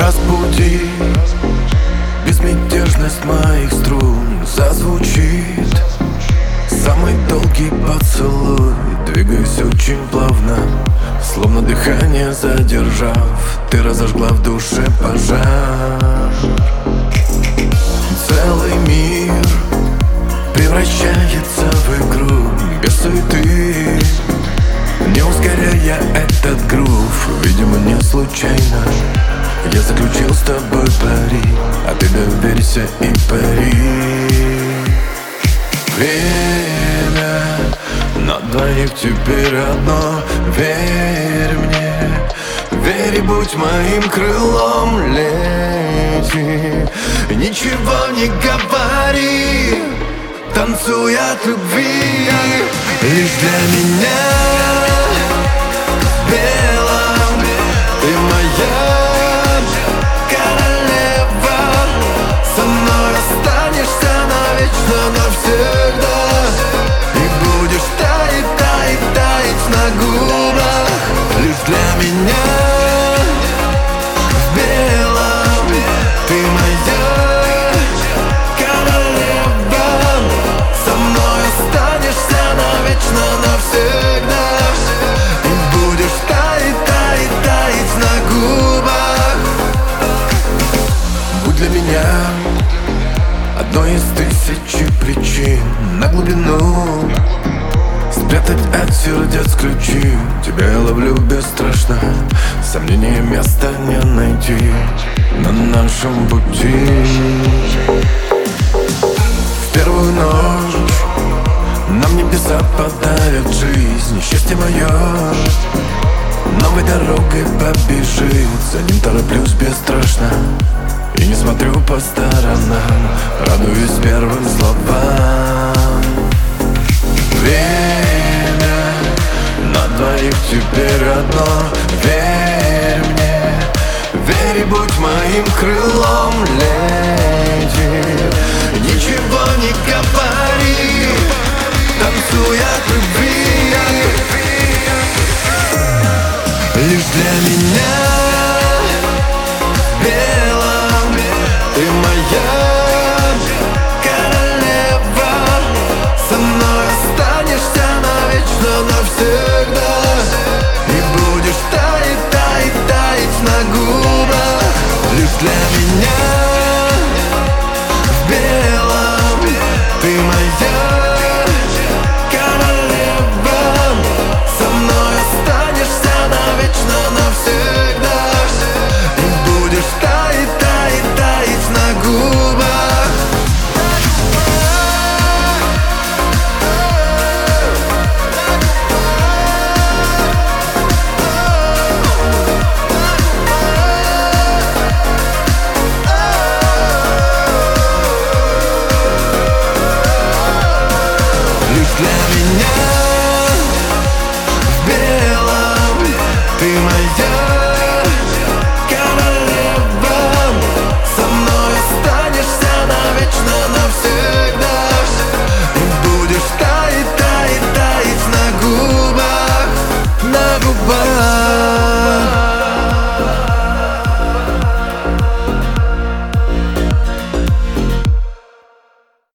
разбуди. Безмятежность моих струн зазвучит. Самый долгий поцелуй, двигаясь очень плавно, словно дыхание задержав, ты разожгла в душе пожар. Целый мир превращается в игру без суеты, не ускоряя этот грув. Видимо, не случайно я заключил с тобой пари, а ты доверься и пари. Время на двоих теперь одно. Верь мне, верь и будь моим крылом. Лети, ничего не говори, танцуй от любви. Лишь для меня в белом ты моя королева. Со мной останешься навечно, навсегда. И будешь таять, таять, таять на губах. Лишь для меня в белом ты моя королева. Со мной останешься навечно, навсегда. И будешь таять, таять, таять на губах. Будь для меня одной из тысячи причин на глубину спрятать от сердец ключи. Тебя я ловлю бесстрашно, сомнения места не найти на нашем пути. В первую ночь нам небеса подарят жизнь. Счастье мое новой дорогой побежит. За ним тороплюсь бесстрашно и не смотрю по сторонам, радуюсь первым словам. Время на двоих теперь одно. Верь мне, верь и будь моим крылом.